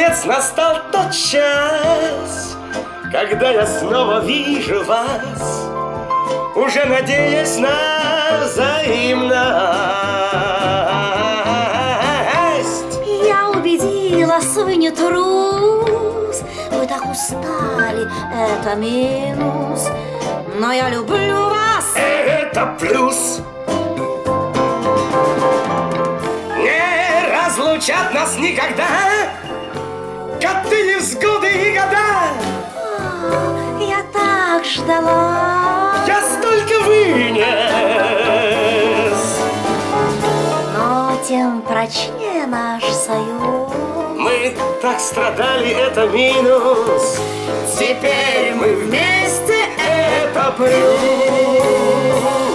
наконец настал тот час, когда я снова вижу вас, уже надеясь на взаимность. Я убедилась, вы не трус, вы так устали, это минус, но я люблю вас. Это плюс. Не разлучат нас никогда коты, невзгоды и года. Я так ждала. Я столько вынес. Но тем прочнее наш союз. Мы так страдали, это минус. Теперь мы вместе, это плюс.